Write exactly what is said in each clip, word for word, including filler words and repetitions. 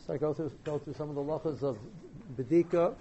So I go through go through some of the halachas of bedika.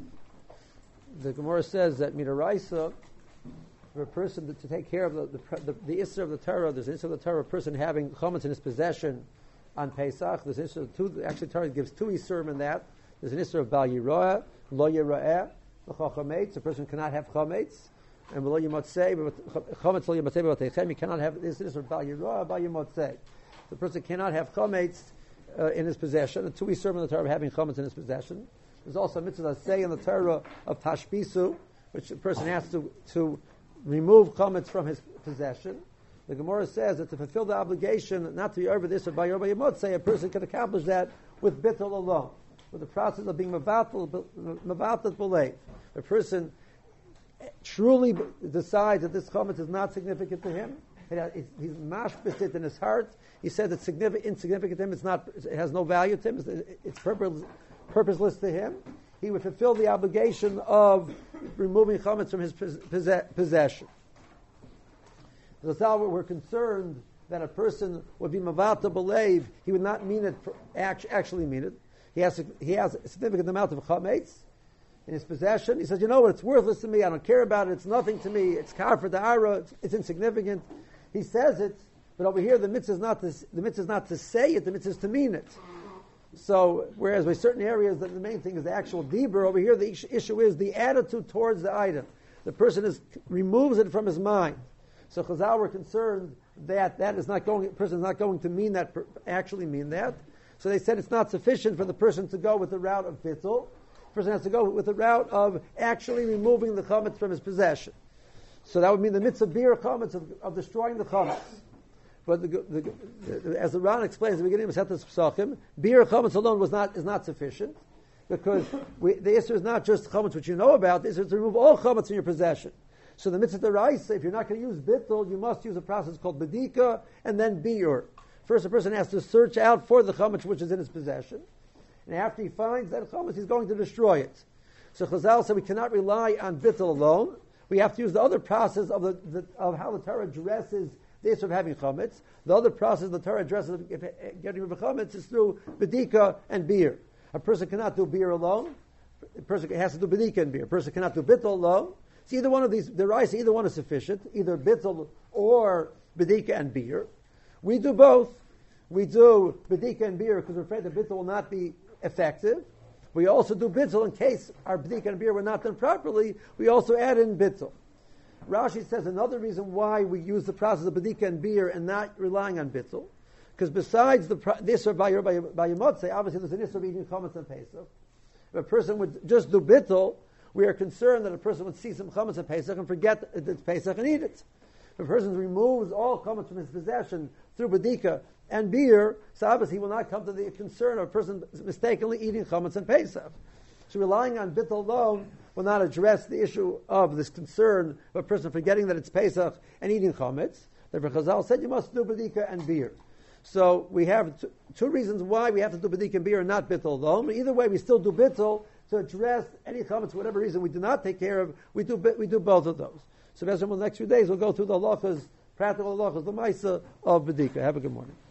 The Gemara says that midaraisa, for a person to, to take care of the the, the, the issur of the Torah, there's an issur of the Torah, a person having chametz in his possession on Pesach. There's an issur of two. Actually, Torah gives two isurim in that. There's an issur of bal yiroah, lo yira'eh, l'chachametz. A person cannot have chametz, and lo yimotzei, chametz lo yimotzei b'vatechem. You cannot have this issur of bal yiroah, bal yimotzei. The person cannot have chametz uh, in his possession. The two isurim in the Torah of having chametz in his possession. There's also a mitzvah say in the Torah of tashbisu, which a person has to to remove chametz from his possession. The Gemara says that to fulfill the obligation, not to be over this or by Yorba Yimotzei, a person can accomplish that with bittul alone, with the process of being mavatal mavatal b'leiv. A person truly decides that this chametz is not significant to him. He's mashbis it in his heart. He says it's significant, insignificant to him. It's not. It has no value to him. It's, it's purpose, purposeless to him. He would fulfill the obligation of removing chametz from his possession. That's how we're concerned that a person would be mavata b'leiv. He would not mean it, actually mean it. He has a, he has a significant amount of chametz in his possession. He says, you know what, it's worthless to me. I don't care about it. It's nothing to me. It's kar for da'ara. It's, it's insignificant. He says it, but over here the mitzvah is not to, the mitzvah is not to say it. The mitzvah is to mean it. So, whereas by certain areas that the main thing is the actual dibur, over here the issue is the attitude towards the item. The person is removes it from his mind. So Chazal were concerned that that is not going. The person is not going to mean that, actually mean that. So they said it's not sufficient for the person to go with the route of bittul. The person has to go with the route of actually removing the chametz from his possession. So that would mean the mitzvah bir chametz of, of destroying the chametz. But the, the, the, as the Ran explains at the beginning of Masechet Pesachim, bir chametz alone was not is not sufficient, because we, the issur is not just chametz which you know about. The issur is to remove all chametz in your possession. So the mitzvah deraisa, if you're not going to use bittul, you must use a process called bedika and then biur. First, a person has to search out for the chametz which is in his possession, and after he finds that chametz, he's going to destroy it. So Chazal said we cannot rely on bittul alone. We have to use the other process of the, the of how the Torah addresses the issue of having chametz. The other process the Torah addresses of getting rid of chametz is through bedika and biur. A person cannot do biur alone. A person has to do bedika and biur. A person cannot do bittul alone. So either one of these, the rice, either one is sufficient, either bittul or bedika and biur. We do both. We do bedika and biur because we're afraid that bittul will not be effective. We also do bittul in case our bedika and biur were not done properly. We also add in bittul. Rashi says another reason why we use the process of bedika and biur and not relying on bittul, because besides the this or by by by Yimotzei, obviously there's an issue of eating chametz and Pesach. If a person would just do bittul, we are concerned that a person would see some chametz at Pesach and forget it's Pesach and eat it. If a person removes all chametz from his possession through bedika and biur, so obviously he will not come to the concern of a person mistakenly eating chametz and Pesach. So relying on bittul alone will not address the issue of this concern of a person forgetting that it's Pesach and eating chametz. Therefore Chazal said you must do bedika and biur. So we have t- two reasons why we have to do bedika and biur and not bittul alone. Either way, we still do bittul to address any chametz, for whatever reason we do not take care of. We do we do both of those. So as in the next few days, we'll go through the halachas, practical halachas, the ma'isa of bedika. Have a good morning.